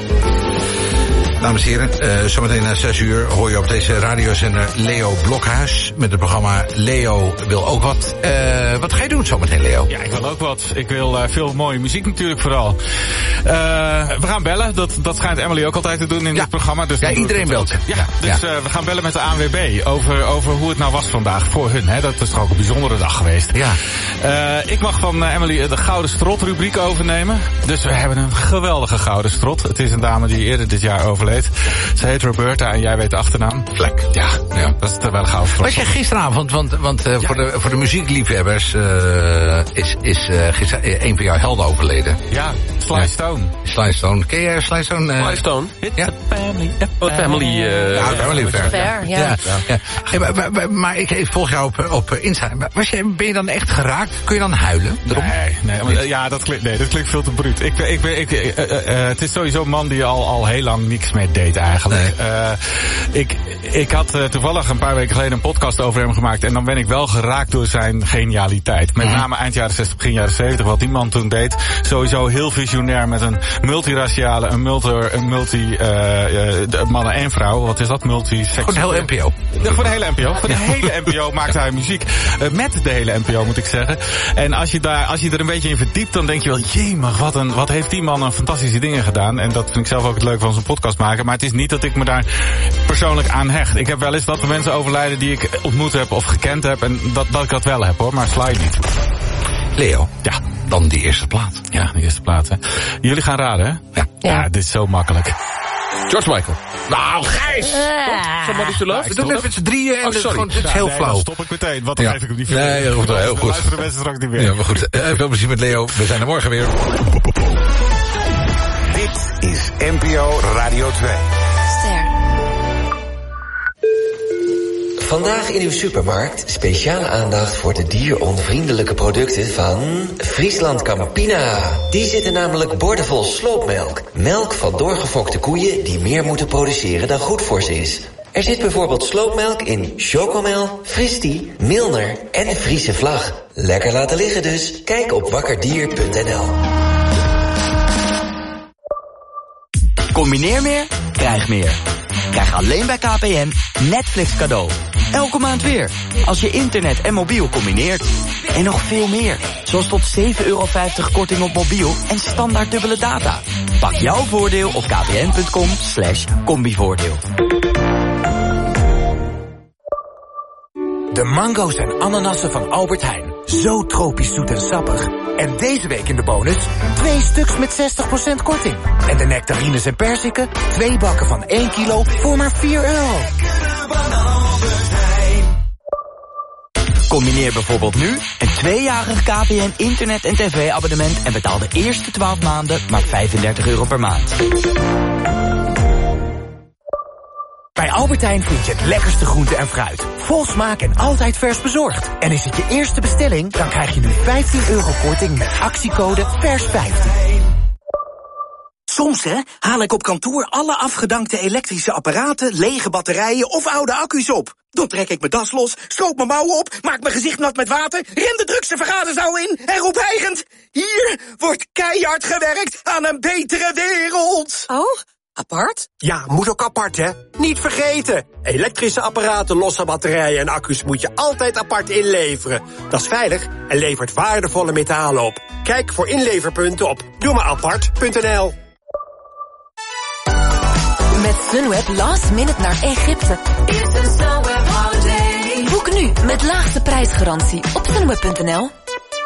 Dames en heren, uh, zometeen na zes uur hoor je op deze radiozender Leo Blokhuis met het programma Leo wil ook wat. Uh, wat ga je doen zometeen, Leo? Ja, ik wil ook wat. Ik wil uh, veel mooie muziek natuurlijk vooral. Uh, we gaan bellen. Dat, dat schijnt Emily ook altijd te doen in ja. dit programma. Dus ja, iedereen belt. Ja, ja, dus ja. Uh, we gaan bellen met de A N W B over, over hoe het nou was vandaag voor hun. Hè. Dat is toch ook een bijzondere dag geweest. Ja. Uh, ik mag van uh, Emily de Gouden Strot rubriek overnemen. Dus we hebben een geweldige Gouden Strot. Het is een dame die eerder dit jaar overleed. Ze heet Roberta en jij weet de achternaam. Vlek. Ja, ja, dat is wel een gouden strot. Was jij gisteravond, want, want uh, ja. voor, de, voor de muziekliefhebbers uh, is, is uh, gister, een van jouw helden overleden. Ja, Sly ja. Stone. Sly Stone. Ken jij Sly Stone? Uh, Sly Stone? Ja. Family. Oh, family. Uh, ja, Family Affair. Fair, ja. ja. ja. ja. Hey, maar, maar, maar ik, ik volg jou op, op Insta. Was je, ben je dan echt geraakt? Kun je dan huilen? Erom? Nee, nee, maar, ja, dat klinkt, nee, dat klinkt veel te bruut. Ik, ik, ik, ik, uh, uh, uh, het is sowieso een man die al, al heel lang niks meer deed eigenlijk. Nee. Uh, ik, ik had uh, toevallig een paar weken geleden een podcast over hem gemaakt. En dan ben ik wel geraakt door zijn genialiteit. Met name eind jaren zestig, begin jaren zeventig. Wat die man toen deed. Sowieso heel visionair met een multiraciale, een multi, een multi uh, uh, mannen en vrouwen. Wat is dat? Multiseksueel. Voor de hele N P O. Ja, voor de hele N P O. Voor de hele N P O maakte hij muziek. Uh, met de hele N P O moet ik zeggen. En als je, daar, als je er een beetje in verdiept, dan denk je wel, jemig, wat, een, wat heeft die man een fantastische dingen gedaan. En dat vind ik zelf ook het leuke van zijn podcast maken. Maar het is niet dat ik me daar persoonlijk aan hecht. Ik heb wel eens dat er mensen overlijden die ik ontmoet heb of gekend heb. En dat, dat ik dat wel heb hoor, maar Sly niet. Leo. Ja. Dan die eerste plaat. Ja, die eerste plaat hè. Jullie gaan raden hè? Ja. Ja, ja dit is zo makkelijk. George Michael. Nou, Gijs! Uh. Somebody to love? We doen het met z'n drieën en oh, sorry. Gewoon, dit is heel nee, flauw. Dan stop ik meteen, want dan ja. geef ik hem niet veel. Nee, heel goed. Heel goed. Luisteren mensen straks niet meer. Ja, maar goed. Uh, veel plezier met Leo. We zijn er morgen weer. Dit is N P O Radio twee. Ster. Vandaag in uw supermarkt speciale aandacht voor de dieronvriendelijke producten van Friesland Campina. Die zitten namelijk boordevol sloopmelk. Melk van doorgefokte koeien die meer moeten produceren dan goed voor ze is. Er zit bijvoorbeeld sloopmelk in Chocomel, Fristi, Milner en Friese Vlag. Lekker laten liggen dus. Kijk op wakkerdier punt n l. Combineer meer, krijg meer. Krijg alleen bij K P N Netflix cadeau. Elke maand weer, als je internet en mobiel combineert. En nog veel meer, zoals tot zeven euro vijftig korting op mobiel en standaard dubbele data. Pak jouw voordeel op kpn.com slash combivoordeel. De mango's en ananassen van Albert Heijn. Zo tropisch zoet en sappig. En deze week in de bonus twee stuks met zestig procent korting. En de nectarines en perziken, twee bakken van één kilo voor maar vier euro. Combineer bijvoorbeeld nu een tweejarig K P N internet- en tv-abonnement en betaal de eerste twaalf maanden maar vijfendertig euro per maand. Bij Albert Heijn vind je het lekkerste groente en fruit. Vol smaak en altijd vers bezorgd. En is het je eerste bestelling, dan krijg je nu vijftien euro korting met actiecode vers vijftien. Soms hè, haal ik op kantoor alle afgedankte elektrische apparaten, lege batterijen of oude accu's op. Dan trek ik mijn das los, stroop mijn mouwen op, maak mijn gezicht nat met water, rem de drukste vergaderzaal in en roep hijgend: hier wordt keihard gewerkt aan een betere wereld. Oh? Apart? Ja, moet ook apart, hè? Niet vergeten. Elektrische apparaten, losse batterijen en accu's moet je altijd apart inleveren. Dat is veilig en levert waardevolle metalen op. Kijk voor inleverpunten op doe maar apart punt n l. Met Sunweb last minute naar Egypte. Boek nu met laagste prijsgarantie op sunweb punt n l.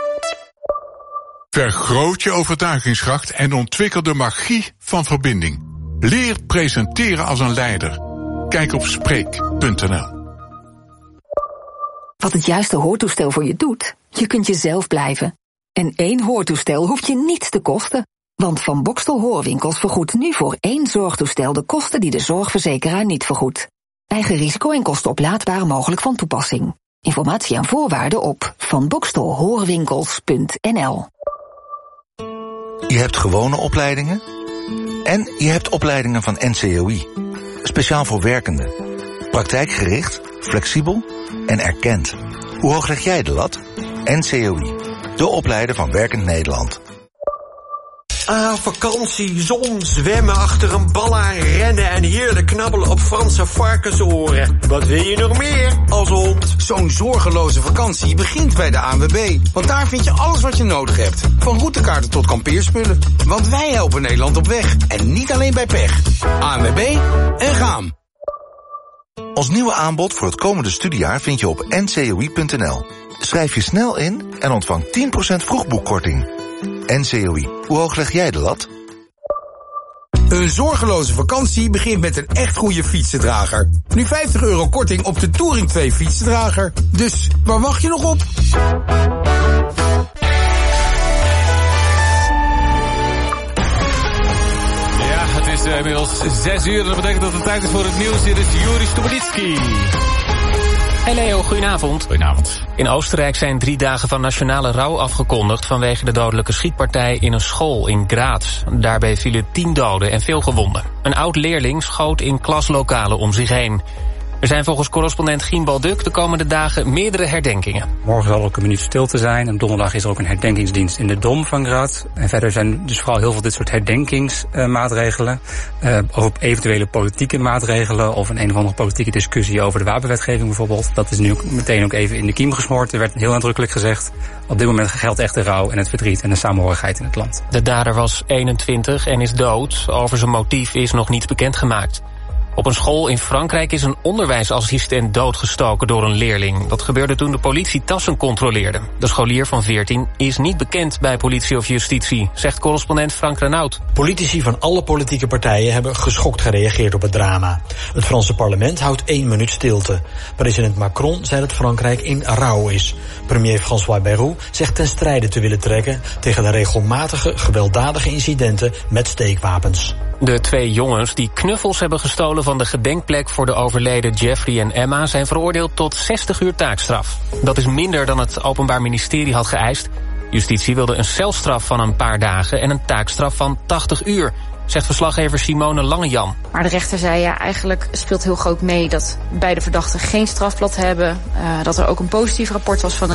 Vergroot je overtuigingskracht en ontwikkel de magie van verbinding. Leer presenteren als een leider. Kijk op spreek punt n l. Wat het juiste hoortoestel voor je doet? Je kunt jezelf blijven. En één hoortoestel hoeft je niets te kosten. Want Van Bokstel Hoorwinkels vergoedt nu voor één zorgtoestel de kosten die de zorgverzekeraar niet vergoedt. Eigen risico en kosten oplaadbaar mogelijk van toepassing. Informatie en voorwaarden op van bokstel hoorwinkels punt n l. Je hebt gewone opleidingen En je hebt opleidingen van N C O I. Speciaal voor werkenden. Praktijkgericht, flexibel en erkend. Hoe hoog leg jij de lat? N C O I. De opleider van Werkend Nederland. Ah, vakantie, zon, zwemmen achter een bal aan, rennen en heerlijk knabbelen op Franse varkensoren. Wat wil je nog meer als hond? Zo'n zorgeloze vakantie begint bij de A N W B. Want daar vind je alles wat je nodig hebt. Van routekaarten tot kampeerspullen. Want wij helpen Nederland op weg. En niet alleen bij pech. A N W B en gaan. Ons nieuwe aanbod voor het komende studiejaar vind je op N C O I punt N L. Schrijf je snel in en ontvang tien procent vroegboekkorting. N C O I. Hoe hoog leg jij de lat? Een zorgeloze vakantie begint met een echt goede fietsendrager. Nu vijftig euro korting op de Touring twee fietsendrager. Dus waar wacht je nog op? Ja, het is uh, inmiddels zes uur en dat betekent dat het tijd is voor het nieuws. Dit is Juri Stubenitski. Hey Leo, goedenavond. Goedenavond. In Oostenrijk zijn drie dagen van nationale rouw afgekondigd vanwege de dodelijke schietpartij in een school in Graz. Daarbij vielen tien doden en veel gewonden. Een oud leerling schoot in klaslokalen om zich heen. Er zijn volgens correspondent Gien Balduk de komende dagen meerdere herdenkingen. Morgen zal er ook een minuut stilte zijn. En donderdag is er ook een herdenkingsdienst in de Dom van Graz. En verder zijn dus vooral heel veel dit soort herdenkingsmaatregelen. Uh, op eventuele politieke maatregelen of een een of andere politieke discussie over de wapenwetgeving bijvoorbeeld. Dat is nu ook meteen ook even in de kiem gesmoord. Er werd heel nadrukkelijk gezegd. Op dit moment geldt echt de rouw en het verdriet en de samenhorigheid in het land. De dader was eenentwintig en is dood. Over zijn motief is nog niets bekendgemaakt. Op een school in Frankrijk is een onderwijsassistent doodgestoken door een leerling. Dat gebeurde toen de politie tassen controleerde. De scholier van veertien is niet bekend bij politie of justitie, zegt correspondent Frank Renaud. Politici van alle politieke partijen hebben geschokt gereageerd op het drama. Het Franse parlement houdt één minuut stilte. President Macron zei dat Frankrijk in rouw is. Premier François Bayrou zegt ten strijde te willen trekken tegen de regelmatige gewelddadige incidenten met steekwapens. De twee jongens die knuffels hebben gestolen van de gedenkplek voor de overleden Jeffrey en Emma zijn veroordeeld tot zestig uur taakstraf. Dat is minder dan het Openbaar Ministerie had geëist. Justitie wilde een celstraf van een paar dagen en een taakstraf van tachtig uur, zegt verslaggever Simone Langejan. Maar de rechter zei ja, eigenlijk speelt heel groot mee dat beide verdachten geen strafblad hebben. Uh, dat er ook een positief rapport was van